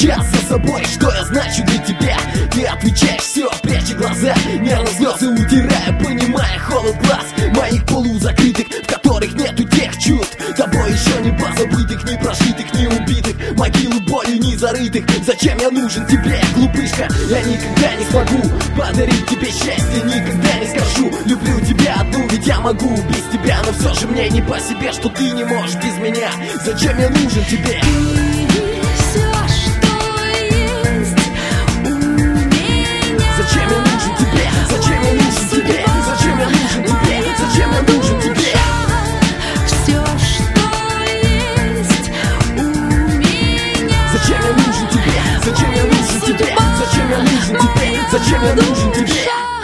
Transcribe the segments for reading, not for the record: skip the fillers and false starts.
сейчас за собой, что я значу для тебя. Ты отвечаешь все, пряча глаза, нервно слезы утирая, понимая холод глаз моих полузакрытых, в которых нету тех чувств. Тобой еще не позабытых, не прожитых, не убитых, могилу болью не зарытых. Зачем я нужен тебе, глупышка? Я никогда не смогу подарить тебе счастье, никогда не скажу люблю тебя одну, ведь я могу без тебя. Но все же мне не по себе, что ты не можешь без меня. Зачем я нужен тебе? Зачем я нужен тебе? Зачем я нужен тебе? Зачем я нужен тебе? Зачем я нужен тебе? Все, что есть у меня. Зачем я нужен тебе? Зачем я нужен тебе? Зачем я нужен тебе? Зачем я нужен тебе?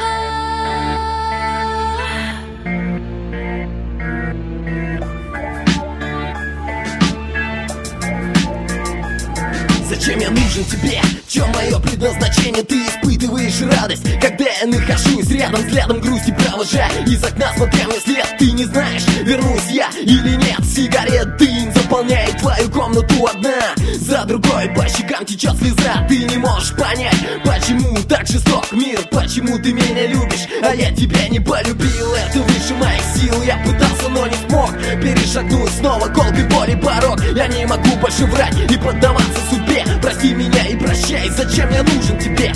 Зачем я нужен тебе? В чем мое предназначение? Ты испытываешь радость, когда я нахожусь рядом, взглядом грусти провожая из окна, смотря мне след. Ты не знаешь, вернусь я или нет. Сигарет дым заполняет твою комнату одна за другой, по щекам течет слеза. Ты не можешь понять, почему так жесток мир, почему ты меня любишь, а я тебя не полюбил. Это выше моих сил, я пытался, но не смог перешагнуть снова колкой боли порог. Я не могу больше врать и поддаваться судьбе. Прости меня и прощай, зачем я нужен тебе?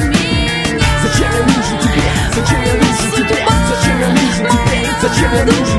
Зачем я нужен